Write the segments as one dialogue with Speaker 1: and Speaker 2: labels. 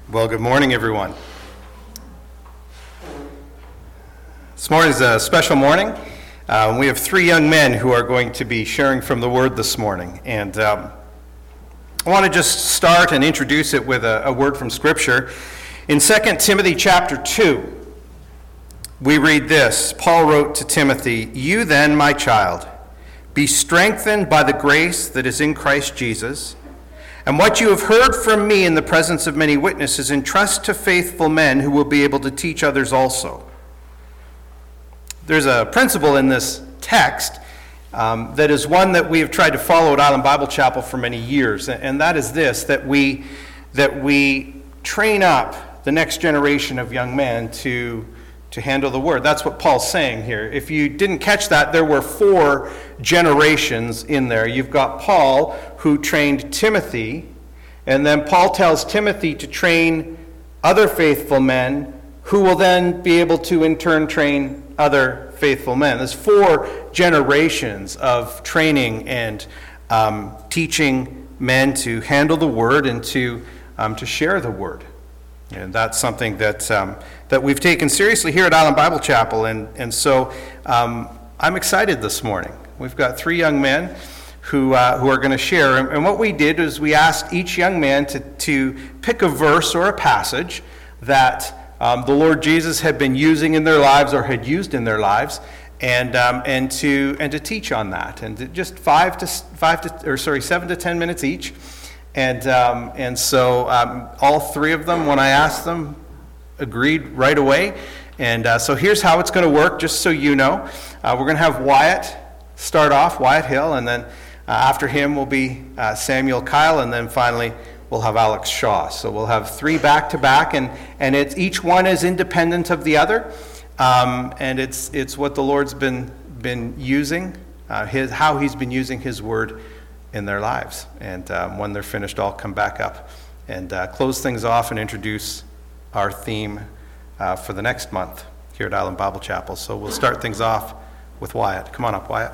Speaker 1: Well, good morning, everyone. This morning is a special morning. We have three young men who are going to be sharing from the Word this morning. And I want to just start and introduce it with a word from Scripture. In 2 Timothy chapter 2, we read this. Paul wrote to Timothy, "You then, my child, be strengthened by the grace that is in Christ Jesus. And what you have heard from me in the presence of many witnesses, entrust to faithful men who will be able to teach others also." There's a principle in this text that is one that we have tried to follow at Island Bible Chapel for many years, and that is this, that we train up the next generation of young men to handle the Word. That's what Paul's saying here. If you didn't catch that, there were 4 generations in there. You've got Paul, who trained Timothy, and then Paul tells Timothy to train other faithful men who will then be able to in turn train other faithful men. There's 4 generations of training and teaching men to handle the Word and to share the Word. And that's something that we've taken seriously here at Island Bible Chapel. And so I'm excited this morning. We've got 3 young men who are going to share. And what we did is we asked each young man to pick a verse or a passage that the Lord Jesus had been using in their lives or had used in their lives, and to teach on that. And just 7 to 10 minutes each. And so all 3 of them, when I asked them, agreed right away. And so here's how it's going to work, just so you know. We're going to have Wyatt start off, Wyatt Hill, and then after him will be Samuel Kyle, and then finally we'll have Alex Shaw. So we'll have 3 back-to-back, and each one is independent of the other. And it's what the Lord's been using, how He's been using His Word in their lives. And when they're finished, I'll come back up and close things off and introduce our theme for the next month here at Island Bible Chapel. So we'll start things off with Wyatt. Come on up, Wyatt.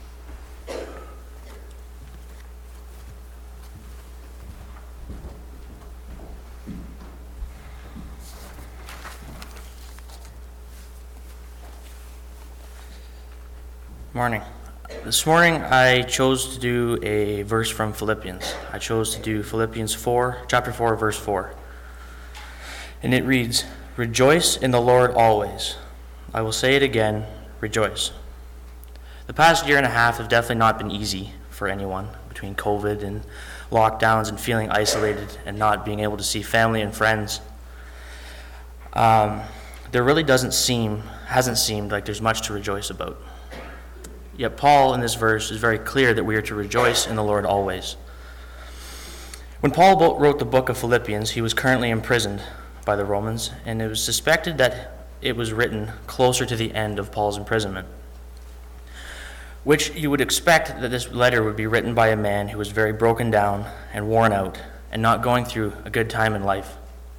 Speaker 2: Morning. This morning I chose to do a verse from Philippians. I chose to do Philippians 4, chapter 4, verse 4. And it reads, "Rejoice in the Lord always. I will say it again, rejoice." The past year and a half have definitely not been easy for anyone, between COVID and lockdowns and feeling isolated and not being able to see family and friends. There really hasn't seemed like there's much to rejoice about. Yet Paul in this verse is very clear that we are to rejoice in the Lord always. When Paul wrote the book of Philippians, he was currently imprisoned by the Romans, and it was suspected that it was written closer to the end of Paul's imprisonment, which you would expect that this letter would be written by a man who was very broken down and worn out and not going through a good time in life.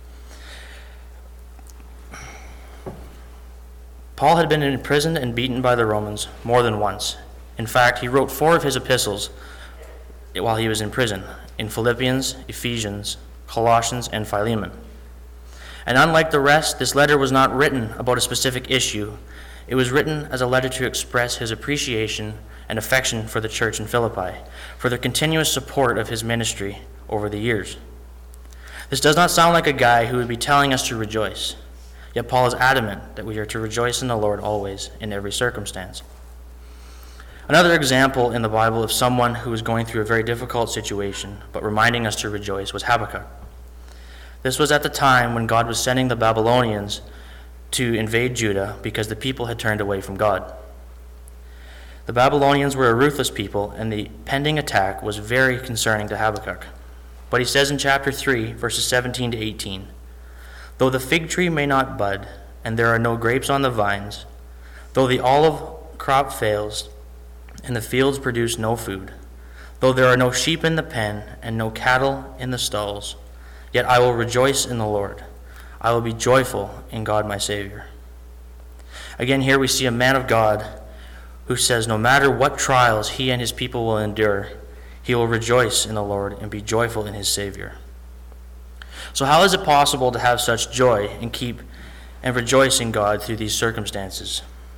Speaker 2: Paul had been imprisoned and beaten by the Romans more than once. In fact, he wrote 4 of his epistles while he was in prison, in Philippians, Ephesians, Colossians, and Philemon. And unlike the rest, this letter was not written about a specific issue. It was written as a letter to express his appreciation and affection for the church in Philippi, for their continuous support of his ministry over the years. This does not sound like a guy who would be telling us to rejoice. Yet Paul is adamant that we are to rejoice in the Lord always, in every circumstance. Another example in the Bible of someone who was going through a very difficult situation, but reminding us to rejoice, was Habakkuk. This was at the time when God was sending the Babylonians to invade Judah because the people had turned away from God. The Babylonians were a ruthless people, and the pending attack was very concerning to Habakkuk. But he says in chapter 3, verses 17 to 18, "Though the fig tree may not bud, and there are no grapes on the vines, though the olive crop fails, and the fields produce no food, though there are no sheep in the pen, and no cattle in the stalls, yet I will rejoice in the Lord. I will be joyful in God my Savior." Again, here we see a man of God who says no matter what trials he and his people will endure, he will rejoice in the Lord and be joyful in his Savior. So how is it possible to have such joy and rejoice in God through these circumstances?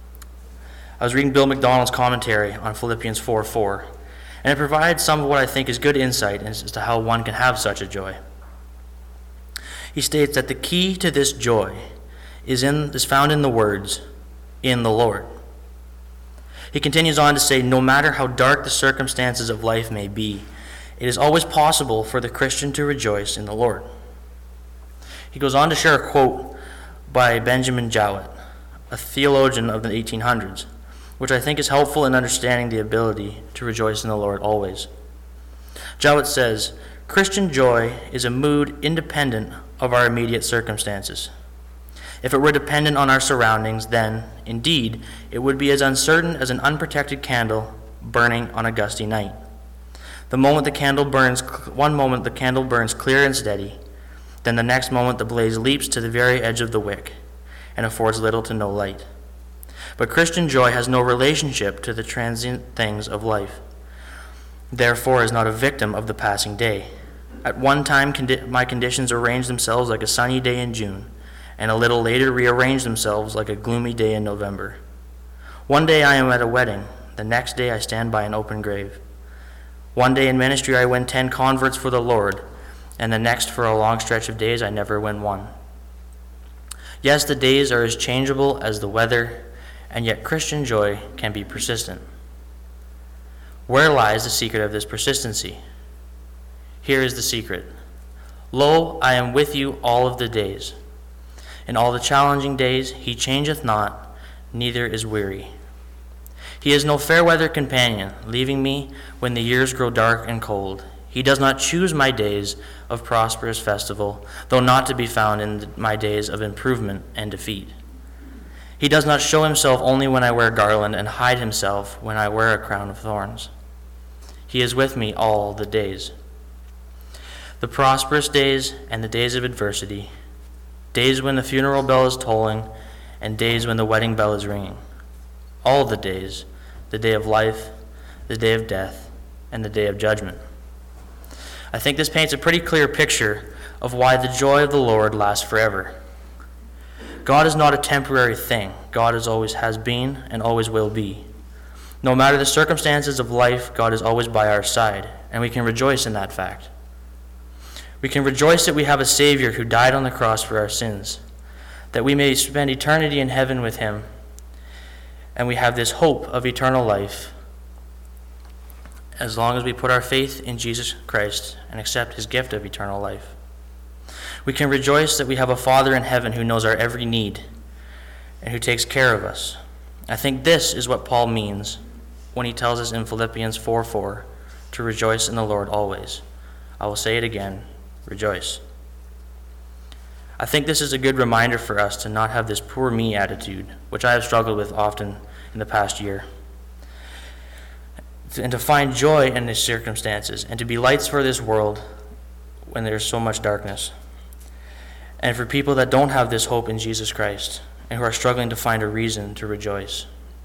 Speaker 2: I was reading Bill McDonald's commentary on Philippians 4:4, and it provides some of what I think is good insight as to how one can have such a joy. He states that the key to this joy is found in the words, "in the Lord." He continues on to say, no matter how dark the circumstances of life may be, it is always possible for the Christian to rejoice in the Lord. He goes on to share a quote by Benjamin Jowett, a theologian of the 1800s, which I think is helpful in understanding the ability to rejoice in the Lord always. Jowett says, Christian joy is a mood independent of our immediate circumstances. If it were dependent on our surroundings, then, indeed, it would be as uncertain as an unprotected candle burning on a gusty night. One moment the candle burns clear and steady, then the next moment the blaze leaps to the very edge of the wick and affords little to no light. But Christian joy has no relationship to the transient things of life, therefore is not a victim of the passing day. At one time my conditions arranged themselves like a sunny day in June, and a little later rearrange themselves like a gloomy day in November. One day I am at a wedding, the next day I stand by an open grave. One day in ministry I win 10 converts for the Lord, and the next for a long stretch of days I never win one. Yes, the days are as changeable as the weather, and yet Christian joy can be persistent. Where lies the secret of this persistency? Here is the secret. Lo, I am with you all of the days. In all the challenging days, he changeth not, neither is weary. He is no fair weather companion, leaving me when the years grow dark and cold. He does not choose my days of prosperous festival, though not to be found in my days of improvement and defeat. He does not show himself only when I wear garland and hide himself when I wear a crown of thorns. He is with me all the days. The prosperous days and the days of adversity, days when the funeral bell is tolling, and days when the wedding bell is ringing. All the days, the day of life, the day of death, and the day of judgment. I think this paints a pretty clear picture of why the joy of the Lord lasts forever. God is not a temporary thing. God always has been and always will be. No matter the circumstances of life, God is always by our side, and we can rejoice in that fact. We can rejoice that we have a Savior who died on the cross for our sins, that we may spend eternity in heaven with him, and we have this hope of eternal life as long as we put our faith in Jesus Christ and accept his gift of eternal life. We can rejoice that we have a Father in heaven who knows our every need and who takes care of us. I think this is what Paul means when he tells us in Philippians 4:4 to rejoice in the Lord always. I will say it again, rejoice. I think this is a good reminder for us to not have this poor me attitude, which I have struggled with often in the past year, and to find joy in these circumstances and to be lights for this world when there's so much darkness. And for people that don't have this hope in Jesus Christ and who are struggling to find a reason to rejoice.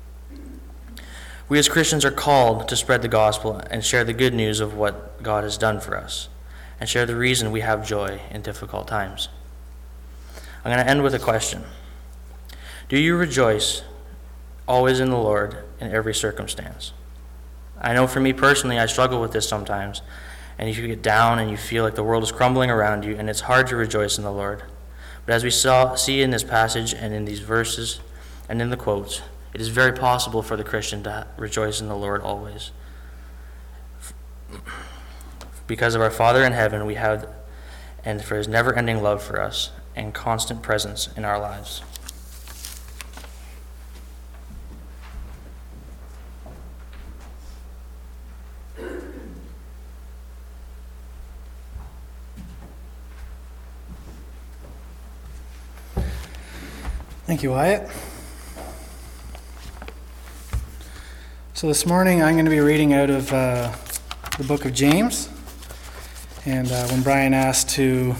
Speaker 2: We as Christians are called to spread the gospel and share the good news of what God has done for us and share the reason we have joy in difficult times. I'm going to end with a question. Do you rejoice always in the Lord in every circumstance? I know for me personally, I struggle with this sometimes. And you get down and you feel like the world is crumbling around you and it's hard to rejoice in the Lord. But as we see in this passage and in these verses and in the quotes, it is very possible for the Christian to rejoice in the Lord always. Because of our Father in heaven, we have, and for his never-ending love for us and constant presence in our lives.
Speaker 3: Thank you, Wyatt. So this morning I'm going to be reading out of the book of James. And when Brian asked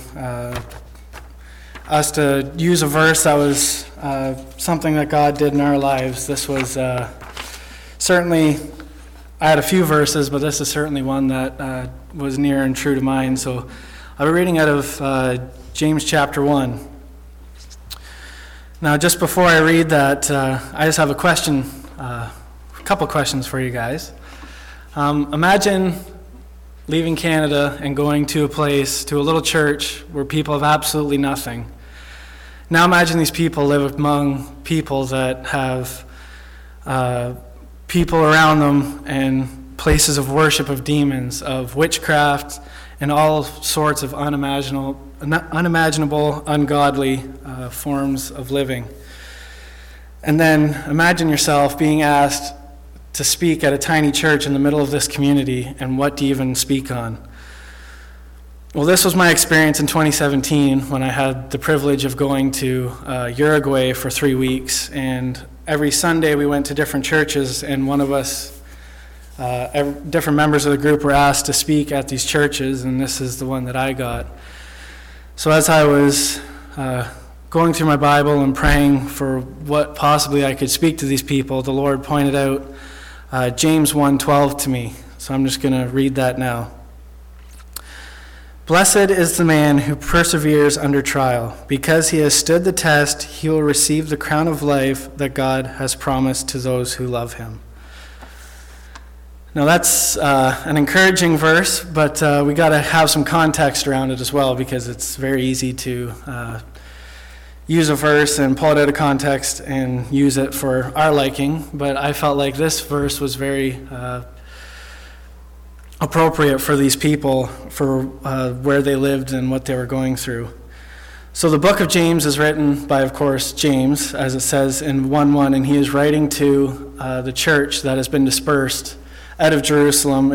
Speaker 3: us to use a verse that was something that God did in our lives, this was certainly, I had a few verses, but this is certainly one that was near and true to mine. So I'll be reading out of James chapter 1. Now, just before I read that, I just have a question, a couple questions for you guys. Imagine leaving Canada and going to a little church where people have absolutely nothing. Now imagine these people live among people that have people around them and places of worship of demons, of witchcraft, and all sorts of unimaginable, ungodly forms of living. And then imagine yourself being asked to speak at a tiny church in the middle of this community, and what do you even speak on? Well, this was my experience in 2017 when I had the privilege of going to Uruguay for 3 weeks, and every Sunday we went to different churches, and one of us, different members of the group were asked to speak at these churches, and this is the one that I got. So as I was going through my Bible and praying for what possibly I could speak to these people, the Lord pointed out James 1:12 to me. So I'm just going to read that now. Blessed is the man who perseveres under trial. Because he has stood the test, he will receive the crown of life that God has promised to those who love him. Now that's an encouraging verse, but we got to have some context around it as well, because it's very easy to use a verse and pull it out of context and use it for our liking. But I felt like this verse was very appropriate for these people, for where they lived and what they were going through. So the book of James is written by, of course, James, as it says in 1:1, and he is writing to the church that has been dispersed out of Jerusalem.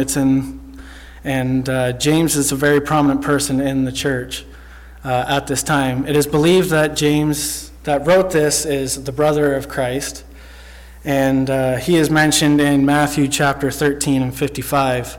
Speaker 3: James is a very prominent person in the church at this time. It is believed that James that wrote this is the brother of Christ, and he is mentioned in Matthew chapter 13 and 55.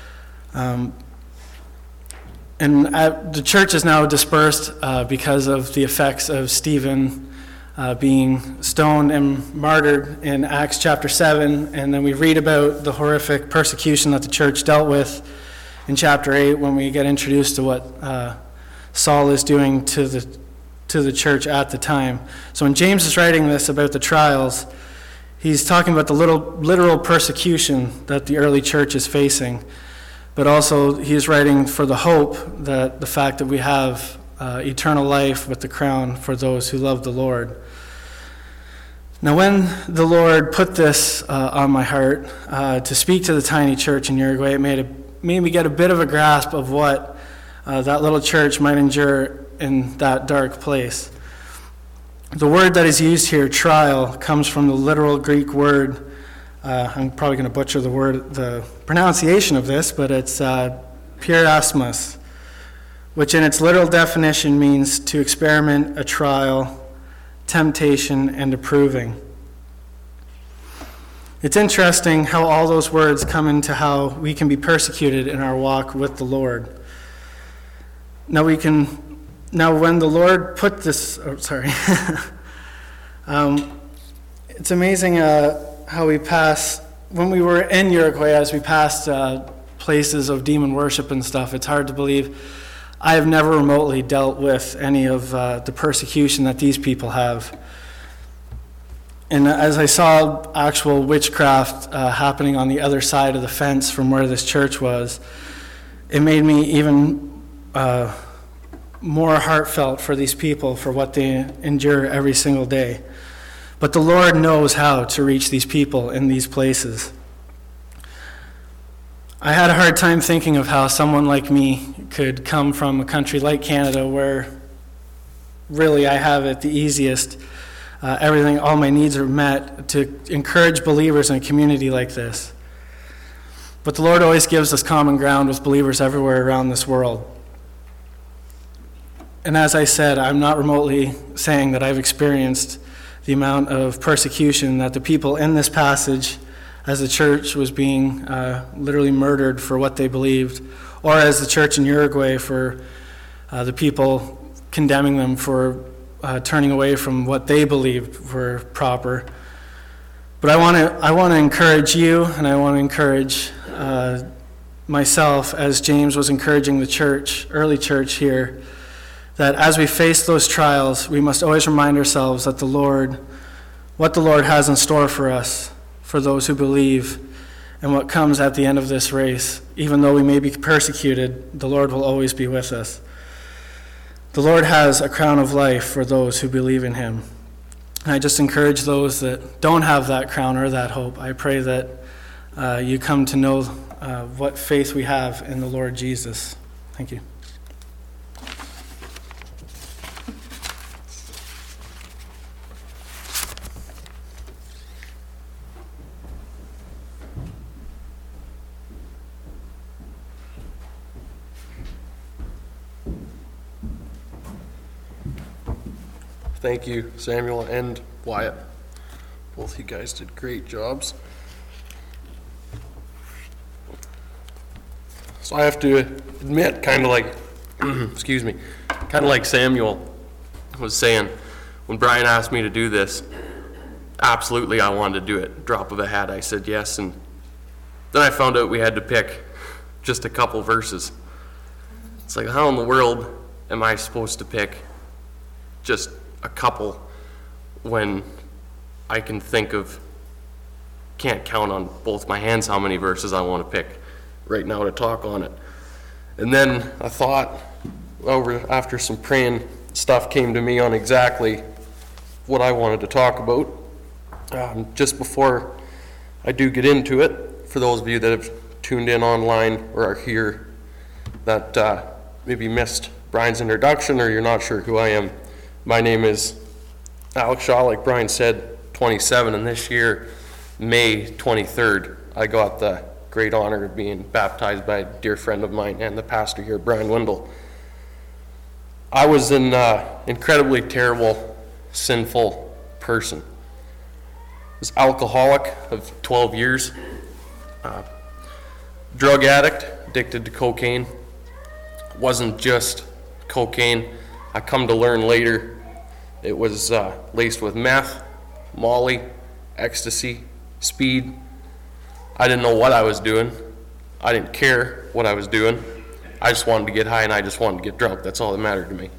Speaker 3: The church is now dispersed because of the effects of Stephen being stoned and martyred in Acts chapter 7, and then we read about the horrific persecution that the church dealt with in chapter 8 when we get introduced to what Saul is doing to the church at the time. So when James is writing this about the trials, he's talking about the literal persecution that the early church is facing, but also he's writing for the hope that the fact that we have eternal life with the crown for those who love the Lord. Now when the Lord put this on my heart to speak to the tiny church in Uruguay, it made me get a bit of a grasp of what that little church might endure in that dark place. The word that is used here, trial, comes from the literal Greek word. I'm probably going to butcher the pronunciation of this, but it's peirasmos, which in its literal definition means to experiment, a trial, temptation, and a proving. It's interesting how all those words come into how we can be persecuted in our walk with the Lord. Now when the Lord put this, it's amazing how we pass, when we were in Uruguay, as we passed places of demon worship and stuff, it's hard to believe. I have never remotely dealt with any of the persecution that these people have. And as I saw actual witchcraft happening on the other side of the fence from where this church was, it made me even more heartfelt for these people, for what they endure every single day. But the Lord knows how to reach these people in these places. I had a hard time thinking of how someone like me could come from a country like Canada, where really I have it the easiest. Everything, all my needs are met, to encourage believers in a community like this. But the Lord always gives us common ground with believers everywhere around this world. And as I said, I'm not remotely saying that I've experienced the amount of persecution that the people in this passage, as the church was being literally murdered for what they believed, or as the church in Uruguay for the people condemning them for turning away from what they believed were proper. But I want to encourage you, and I want to encourage myself, as James was encouraging the church, early church here, that as we face those trials, we must always remind ourselves that what the Lord has in store for us, for those who believe, and what comes at the end of this race. Even though we may be persecuted, the Lord will always be with us. The Lord has a crown of life for those who believe in him. And I just encourage those that don't have that crown or that hope. I pray that you come to know what faith we have in the Lord Jesus. Thank you.
Speaker 4: Thank you, Samuel and Wyatt. Both you guys did great jobs. So I have to admit, kind of like, excuse me, kind of like Samuel was saying, when Brian asked me to do this, absolutely I wanted to do it. Drop of a hat, I said yes, and then I found out we had to pick just a couple verses. It's like, how in the world am I supposed to pick just a couple when I can can't count on both my hands how many verses I want to pick right now to talk on it. And then I thought, after some praying, stuff came to me on exactly what I wanted to talk about. Just before I do get into it, for those of you that have tuned in online or are here that maybe missed Brian's introduction or you're not sure who I am, my name is Alex Shaw, like Brian said, 27, and this year, May 23rd, I got the great honor of being baptized by a dear friend of mine and the pastor here, Brian Wendell. I was an incredibly terrible, sinful person. I was alcoholic of 12 years, drug addict, addicted to cocaine. It wasn't just cocaine. I come to learn later it was laced with meth, Molly, ecstasy, speed. I didn't know what I was doing. I didn't care what I was doing. I just wanted to get high and I just wanted to get drunk. That's all that mattered to me.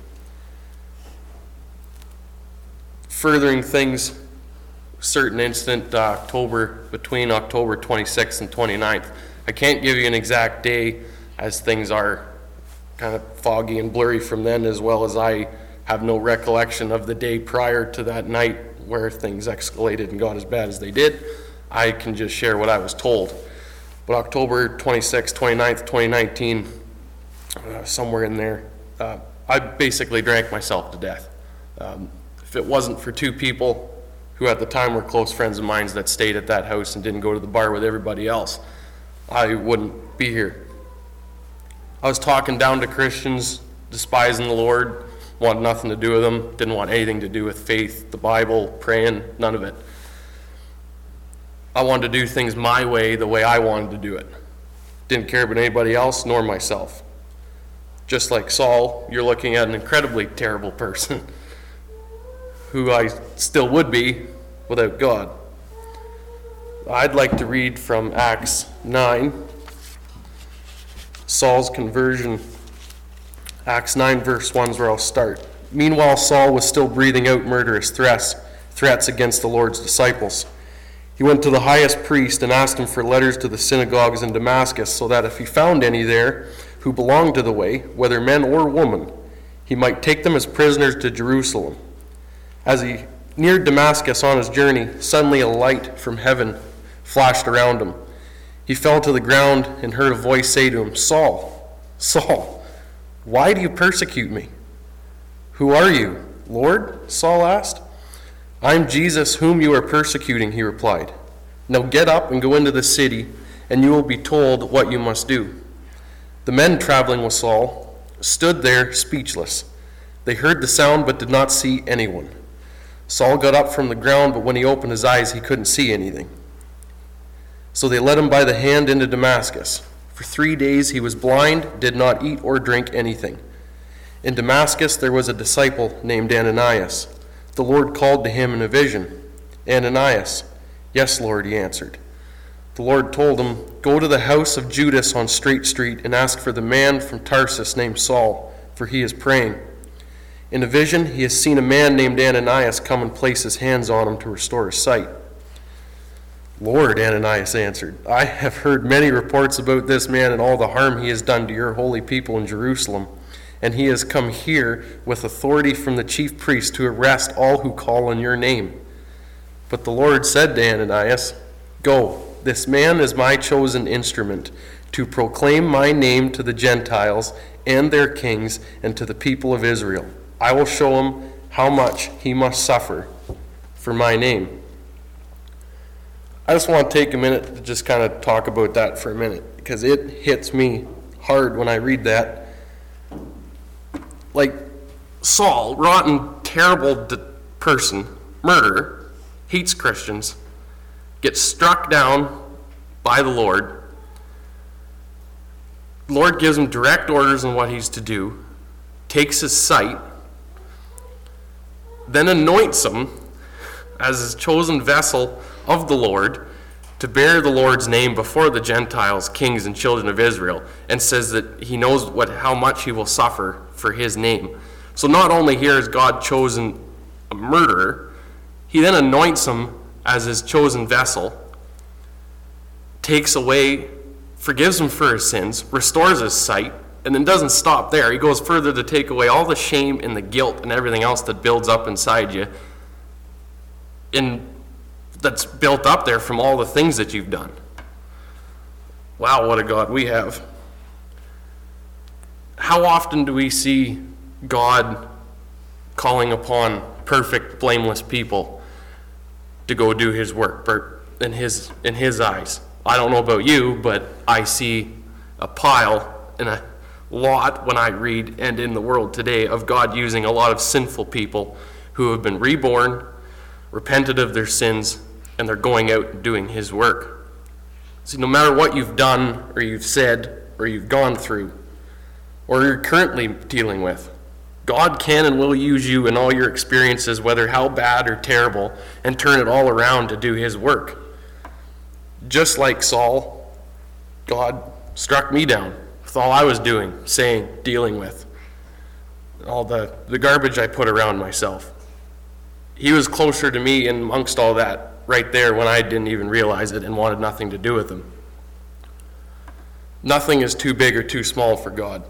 Speaker 4: Furthering things, certain incident between October 26th and 29th. I can't give you an exact day as things are kind of foggy and blurry from then, as well as I have no recollection of the day prior to that night where things escalated and got as bad as they did. I can just share what I was told. But October 26th, 29th, 2019, somewhere in there, I basically drank myself to death. If it wasn't for two people who at the time were close friends of mine that stayed at that house and didn't go to the bar with everybody else, I wouldn't be here. I was talking down to Christians, despising the Lord, wanted nothing to do with them, didn't want anything to do with faith, the Bible, praying, none of it. I wanted to do things my way, the way I wanted to do it. Didn't care about anybody else nor myself. Just like Saul, you're looking at an incredibly terrible person who I still would be without God. I'd like to read from Acts 9, Saul's conversion. Acts 9 verse 1 is where I'll start. Meanwhile, Saul was still breathing out murderous threats against the Lord's disciples. He went to the highest priest and asked him for letters to the synagogues in Damascus, so that if he found any there who belonged to the way, whether men or women, he might take them as prisoners to Jerusalem. As he neared Damascus on his journey, suddenly a light from heaven flashed around him. He fell to the ground and heard a voice say to him, "Saul, Saul, why do you persecute me?" "Who are you, Lord?" Saul asked. "I'm Jesus whom you are persecuting," he replied. "Now get up and go into the city, and you will be told what you must do." The men traveling with Saul stood there speechless. They heard the sound but did not see anyone. Saul got up from the ground, but when he opened his eyes, he couldn't see anything. So they led him by the hand into Damascus. For 3 days he was blind, did not eat or drink anything. In Damascus there was a disciple named Ananias. The Lord called to him in a vision, "Ananias." "Yes, Lord," he answered. The Lord told him, "Go to the house of Judas on Straight Street and ask for the man from Tarsus named Saul, for he is praying. In a vision, he has seen a man named Ananias come and place his hands on him to restore his sight." "Lord," Ananias answered, "I have heard many reports about this man and all the harm he has done to your holy people in Jerusalem. And he has come here with authority from the chief priest to arrest all who call on your name." But the Lord said to Ananias, "Go, this man is my chosen instrument to proclaim my name to the Gentiles and their kings and to the people of Israel. I will show him how much he must suffer for my name." I just want to take a minute to just kind of talk about that for a minute, because it hits me hard when I read that. Like, Saul, rotten, terrible person, murderer, hates Christians, gets struck down by the Lord. The Lord gives him direct orders on what he's to do, takes his sight, then anoints him as his chosen vessel of the Lord to bear the Lord's name before the Gentiles, kings, and children of Israel, and says that he knows how much he will suffer for his name. So not only here has God chosen a murderer, he then anoints him as his chosen vessel, takes away, forgives him for his sins, restores his sight, and then doesn't stop there. He goes further to take away all the shame and the guilt and everything else that builds up inside you, and that's built up there from all the things that you've done. Wow, what a God we have. How often do we see God calling upon perfect, blameless people to go do his work in his eyes? I don't know about you, but I see a pile and a lot when I read and in the world today of God using a lot of sinful people who have been reborn, repented of their sins, and they're going out and doing his work. See, no matter what you've done or you've said or you've gone through or you're currently dealing with, God can and will use you in all your experiences, whether how bad or terrible, and turn it all around to do his work. Just like Saul, God struck me down with all I was doing, saying, dealing with, all the garbage I put around myself. He was closer to me and amongst all that right there when I didn't even realize it and wanted nothing to do with him. Nothing is too big or too small for God.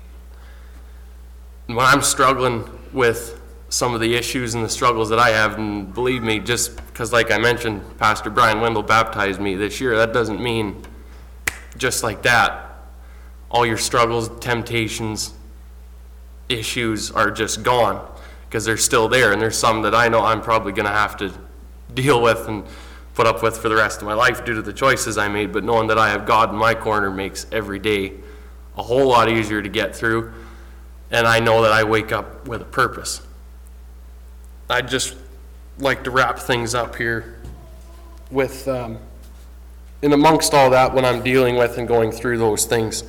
Speaker 4: And when I'm struggling with some of the issues and the struggles that I have, and believe me, just because, like I mentioned, Pastor Brian Wendell baptized me this year, that doesn't mean just like that all your struggles, temptations, issues are just gone, because they're still there, and there's some that I know I'm probably going to have to deal with and put up with for the rest of my life due to the choices I made. But knowing that I have God in my corner makes every day a whole lot easier to get through, and I know that I wake up with a purpose. I'd just like to wrap things up here with, in amongst all that, when I'm dealing with and going through those things,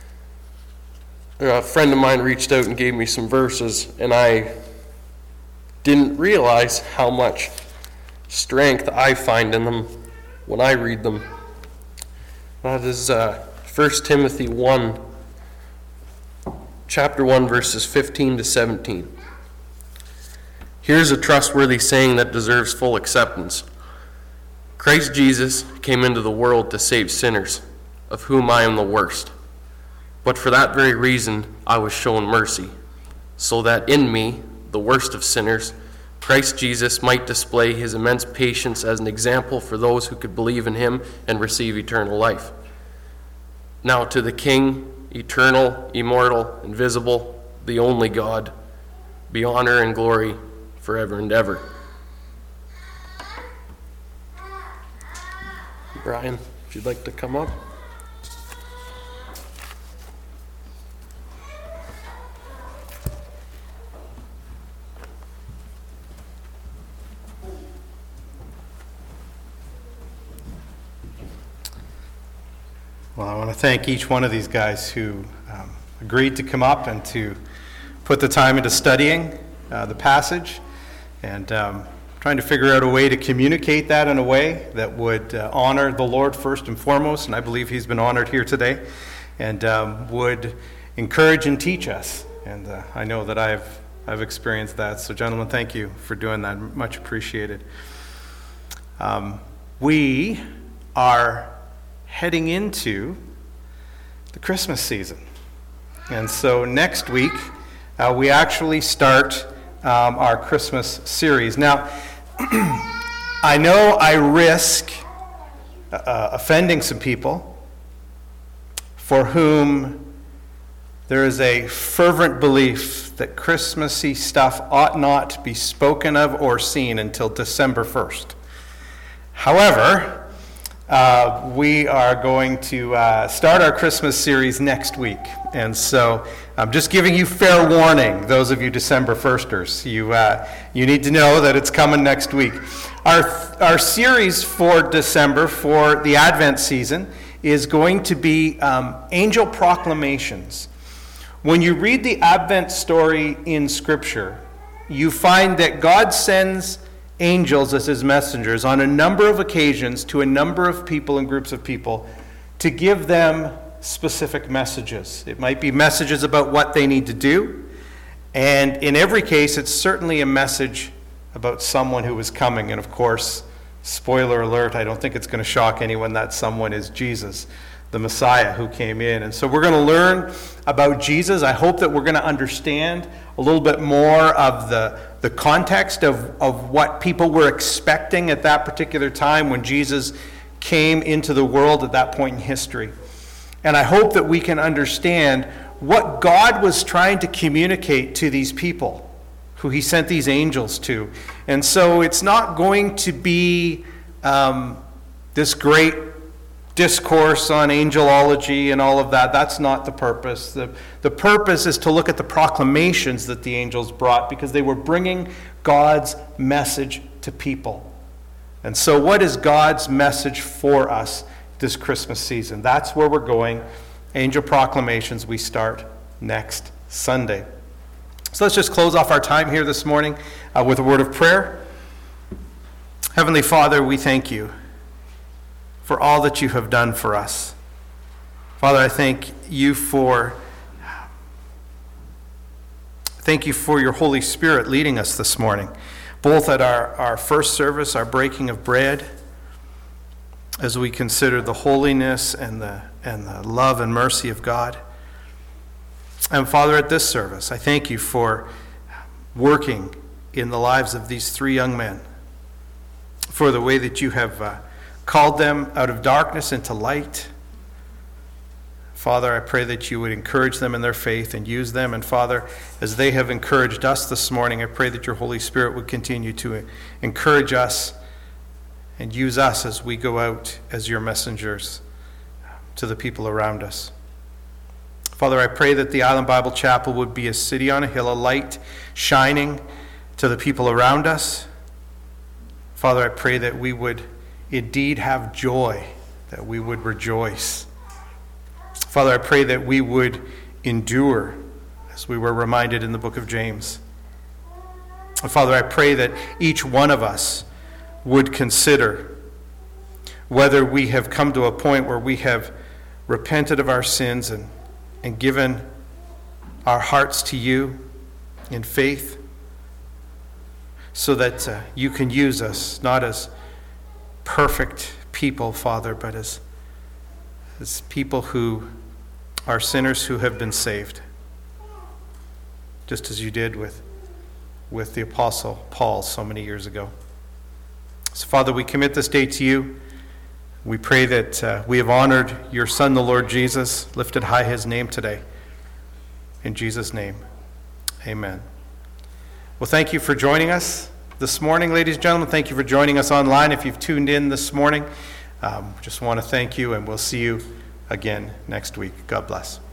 Speaker 4: a friend of mine reached out and gave me some verses, and I didn't realize how much strength I find in them when I read them. That is 1 Timothy 1, chapter 1, verses 15 to 17. Here's a trustworthy saying that deserves full acceptance. Christ Jesus came into the world to save sinners, of whom I am the worst. But for that very reason I was shown mercy, so that in me, the worst of sinners, Christ Jesus might display his immense patience as an example for those who could believe in him and receive eternal life. Now to the King, eternal, immortal, invisible, the only God, be honor and glory forever and ever. Brian, if you'd like to come up.
Speaker 1: Well, I want to thank each one of these guys who agreed to come up and to put the time into studying the passage. And trying to figure out a way to communicate that in a way that would honor the Lord first and foremost, and I believe he's been honored here today, and would encourage and teach us. And I know that I've experienced that. So gentlemen, thank you for doing that. Much appreciated. We are heading into the Christmas season. And so next week, we actually start our Christmas series. Now, I know I risk offending some people for whom there is a fervent belief that Christmassy stuff ought not be spoken of or seen until December 1st. However, we are going to start our Christmas series next week. And so I'm just giving you fair warning, those of you December 1sters. You need to know that it's coming next week. Our series for December, for the Advent season, is going to be angel proclamations. When you read the Advent story in Scripture, you find that God sends angels as his messengers on a number of occasions to a number of people and groups of people to give them specific messages. It might be messages about what they need to do, and in every case it's certainly a message about someone who is coming. And of course, spoiler alert, I don't think it's going to shock anyone that someone is Jesus, the Messiah who came in. And so we're going to learn about Jesus. I hope that we're going to understand a little bit more of the context of what people were expecting at that particular time when Jesus came into the world at that point in history. And I hope that we can understand what God was trying to communicate to these people who he sent these angels to. And so it's not going to be this great discourse on angelology and all of that. That's not the purpose. The purpose is to look at the proclamations that the angels brought, because they were bringing God's message to people. And so what is God's message for us this Christmas season? That's where we're going. Angel proclamations. We start next Sunday. So let's just close off our time here this morning with a word of prayer. Heavenly Father, we thank you for all that you have done for us. Father, I thank you for your Holy Spirit leading us this morning, both at our first service, our breaking of bread, as we consider the holiness and the love and mercy of God. And Father, at this service, I thank you for working in the lives of these three young men, for the way that you have called them out of darkness into light. Father, I pray that you would encourage them in their faith and use them. And Father, as they have encouraged us this morning, I pray that your Holy Spirit would continue to encourage us and use us as we go out as your messengers to the people around us. Father, I pray that the Island Bible Chapel would be a city on a hill, a light shining to the people around us. Father, I pray that we would indeed have joy, that we would rejoice. Father, I pray that we would endure, as we were reminded in the book of James. Father, I pray that each one of us would consider whether we have come to a point where we have repented of our sins and given our hearts to you in faith, so that you can use us, not as perfect people, Father, but as people who are sinners who have been saved, just as you did with the Apostle Paul so many years ago. So, Father, we commit this day to you. We pray that we have honored your Son, the Lord Jesus, lifted high his name today. In Jesus' name, amen. Well, thank you for joining us this morning, ladies and gentlemen. Thank you for joining us online. If you've tuned in this morning, just want to thank you, and we'll see you again next week. God bless.